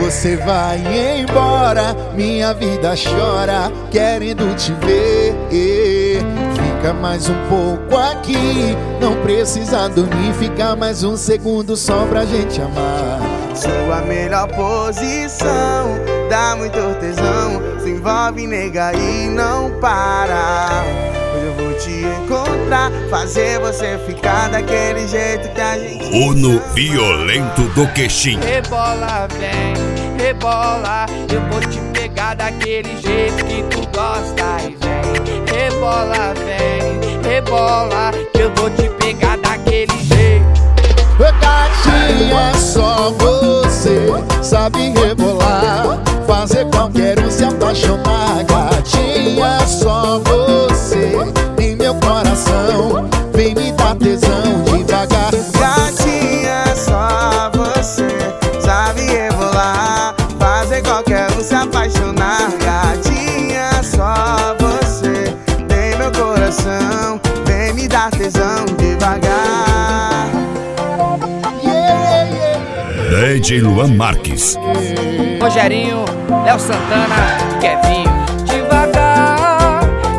Você vai embora, minha vida chora, querendo te ver. Fica mais um pouco aqui, não precisa dormir. Fica mais um segundo só pra gente amar. Sua melhor posição, dá muito tesão. Se envolve, nega, e não para. Hoje eu vou te encontrar, fazer você ficar daquele jeito que a gente Uno violento do Queixinho. Rebola, vem, rebola, eu vou te pegar daquele jeito que tu gosta. E vem, rebola, vem, rebola, eu vou te pegar daquele jeito. Gatinha, só você sabe rebolar, fazer qualquer um se apaixonar. Gatinha, só você em meu coração, vem me dar tesão devagar. Gatinha, só você sabe rebolar, fazer qualquer um se apaixonar. Gatinha, só você tem meu coração, vem me dar tesão devagar. DJ Luan Marques. Rogerinho, Léo Santana, Kevinho. Devagar,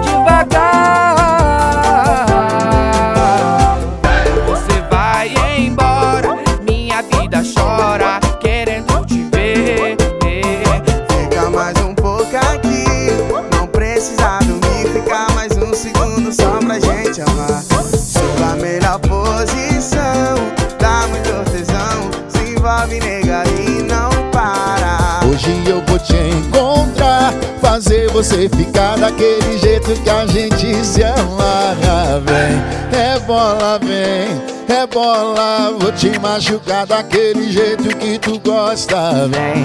devagar. Você vai embora, minha vida chora, querendo te ver. Fica mais um pouco aqui, não precisa dormir. Fica mais um segundo só pra gente amar. Sua melhor posição, dá muito tesão. Se envolve, nega, e não para. Hoje eu vou te encontrar, fazer você ficar daquele jeito que a gente se ama. Vem, vem, rebola, vou te machucar daquele jeito que tu gosta. Vem,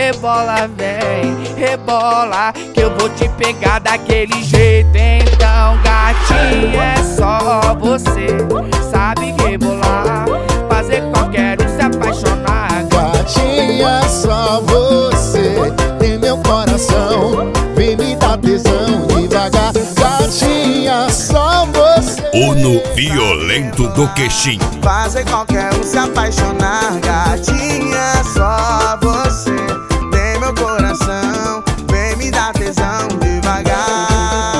rebola, que eu vou te pegar daquele jeito. Então, gatinha, é só você sabe rebolar, fazer qualquer um se apaixonar. Gatinha, só você tem meu coração, vem me dar tesão devagar. Gatinha, só você. Uno violento do Queixinho. Fazer qualquer um se apaixonar. Gatinha, só você tem meu coração, vem me dar tesão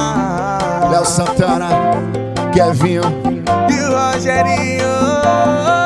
devagar. Léo Santana, Kevinho E o Rogerinho.